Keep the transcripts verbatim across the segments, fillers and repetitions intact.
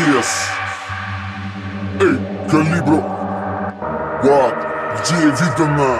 Диас. Эй, Калибро. What? Где видано?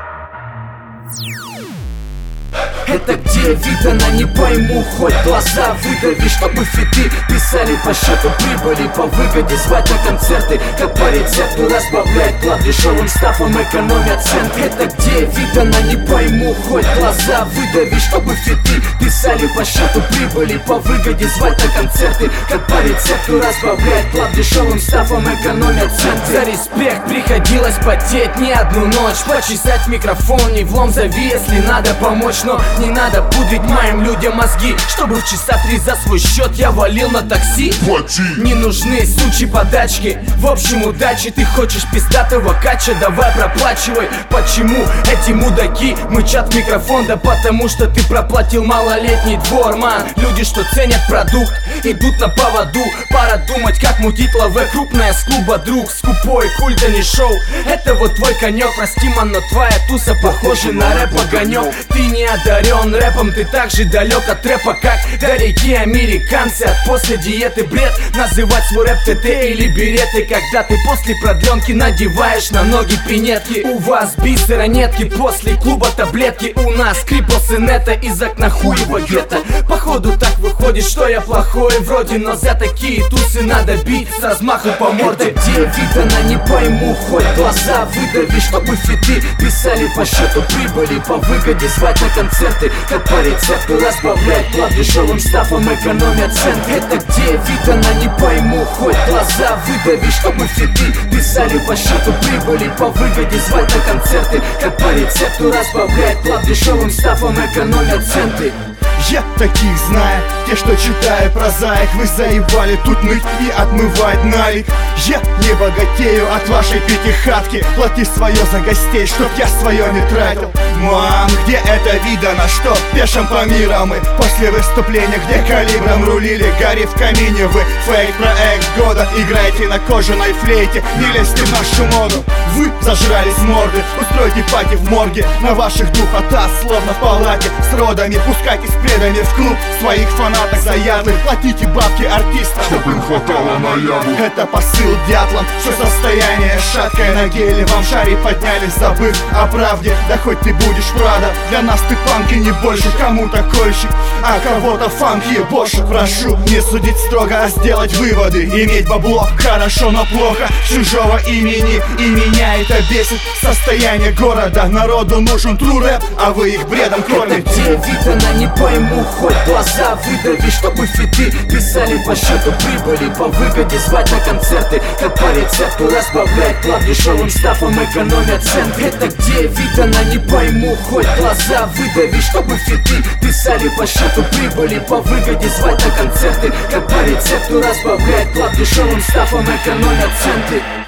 Это где видано, не пойму, хоть глаза выдави, чтобы фиты писали по счету прибыли, по выгоде звать на концерты, как по рецепту разбавлять клавишовым стафом, экономя центы. Это где видано, не пойму, хоть глаза выдави, чтобы фиты писали по счету прибыли, по выгоде звать на концерты, как по рецепту разбавлять клавишовым стафом, экономя центы. За респект приходилось потеть не одну ночь, почесать микрофон, не влом зови, если надо помочь, но не надо пудрить моим людям мозги, чтобы в часа три за свой счет я валил на такси. Плати. Не нужны сучьи подачки. В общем, удачи, ты хочешь пиздатого кача, давай проплачивай. Почему эти мудаки мычат в микрофон? Да потому что ты проплатил малолетний двор, ман. Люди, что ценят продукт, идут на поводу. Пора думать, как мутить лаве крупная с клуба друг. Скупой культ, а не шоу. Это вот твой конек, прости, ман, но твоя туса похожа на рэп-огонек. Ты не одарен рэпом, ты так же далек от рэпа, как далеки американцы от после диеты. Бред называть свой рэп ТТ или береты, когда ты после продленки надеваешь на ноги пинетки. У вас бисера нетки, после клуба таблетки. У нас криплсы нета из окна хуева гетто. Походу так выходит, что я плохой вроде, но за такие тусы надо бить с размаху по морде. Это где видано, не пойму, хоть глаза выдави, чтобы фиты писали по счету прибыли, по выгоде звать на концерты, как по рецепту разбавлять клавишовым стафом, экономя центы. Это где видано, не пойму, хоть глаза выдави, чтобы фиты писали по счету прибыли, по выгоде звать на концерты, как по рецепту разбавлять клавишовым стафом, экономя центы. Я таких знаю, те, что читая прозаик, вы заебали тут ныть и отмывать налик. Я не богатею от вашей пятихатки, плати свое за гостей, чтоб я свое не тратил. Мам, где это видано, что пешим по миру мы после выступления, где калибром рулили, гори в камине. Вы фейк-проект года, играете на кожаной флейте, не лезьте в нашу моду. Вы зажрались морды, устройте пати в морге, на ваших духота, словно в палате с родами. Пускайтесь предами в клуб своих фанаток заядлых, платите бабки артистам, чтоб им хватало на яву. Это посыл дятлам, все состояние шаткое на геле. Вам шари подняли, забыв о правде. Да хоть ты будешь прада, для нас ты панки не больше. Кому-то кольщик, а кого-то фанки больше. Прошу не судить строго, а сделать выводы. Иметь бабло хорошо, но плохо чужого имени, и меня это бесит. Состояние города, народу нужен true рэп, а вы их бредом кормите. Это где видано, не пойму, хоть глаза выдави, чтобы фиты писали по счету прибыли, по выгоде звать на концерты, как по рецепту разбавлять клавишовым стафом, экономя центы. Это где видано, не пойму, хоть глаза выдави, чтобы фиты писали по счету прибыли, по выгоде звать на концерты, как по рецепту разбавлять клавишовым стафом, экономя центы.